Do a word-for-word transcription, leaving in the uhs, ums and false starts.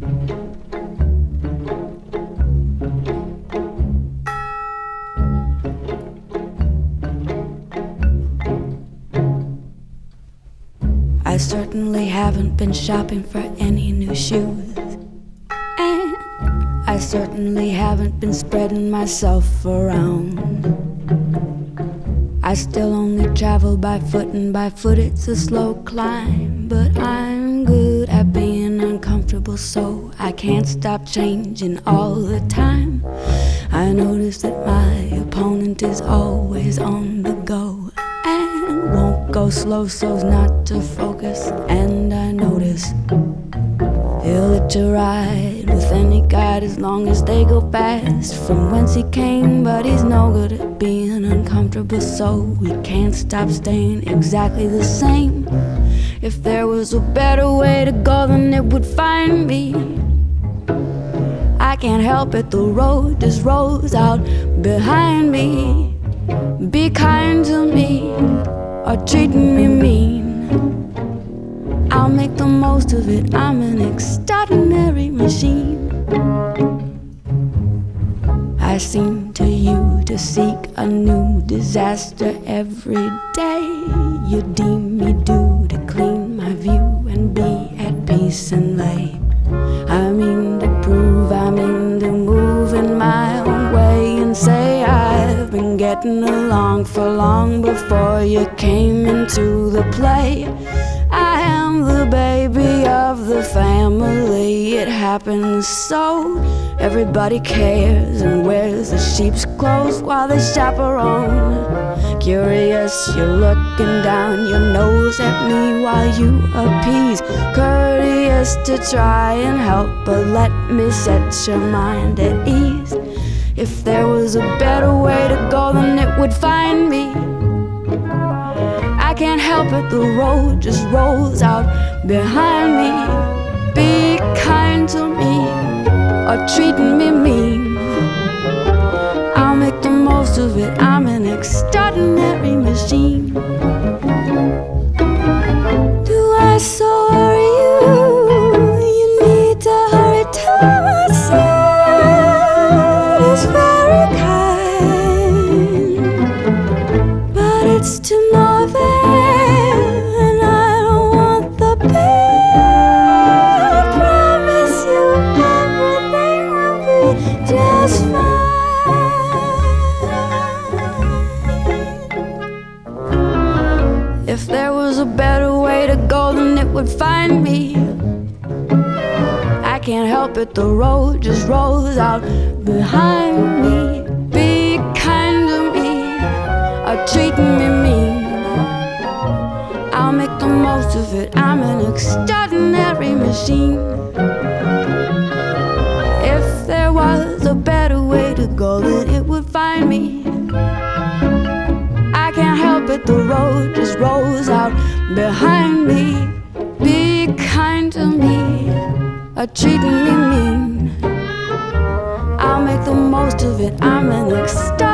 I certainly haven't been shopping for any new shoes, and I certainly haven't been spreading myself around. I still only travel by foot, and by foot it's a slow climb. But I'm good at being uncomfortable, so I can't stop changing all the time. I notice that my opponent is always on the go and won't go slow so's not to focus. And I notice he'll let you ride with any guide as long as they go fast from whence he came. But he's no good at being uncomfortable, so we can't stop staying exactly the same. If there was a better way to go, then it would find me. I can't help it, the road just rolls out behind me. Be kind to me or treating me mean, I'll make the most of it. I'm an extraordinary machine. I seem to you to seek a new disaster every day. You deem me due to clean my view and be at peace and lay. I mean to prove, I mean to move in my own way and say I've been getting along for long before you came into the play. I am the baby of the family, it happens so. Everybody cares and wears the sheep's clothes while they chaperone. Curious, you're looking down your nose at me while you appease. Courteous to try and help, but let me set your mind at ease. If there was a better way to go, then it would find me. I can't help it, the road just rolls out behind me. Be kind to me or treating me mean, I'll make the most of it. I'm an extraordinary machine. Do I so worry you? You need to hurry to my side. It's very kind, but it's to no avail, and I don't want the pain. I promise you everything will be just fine. If there was a better way to go, then it would find me. I can't help it, the road just rolls out behind me. Be kind to me or treating me mean, I'll make the most of it. I'm an extraordinary machine. If there was a better way to go, then it would find me. I can't help it, the road just rolls out behind me. Be kind to me or treating me mean, I'll make the most of it. I'm an extraordinary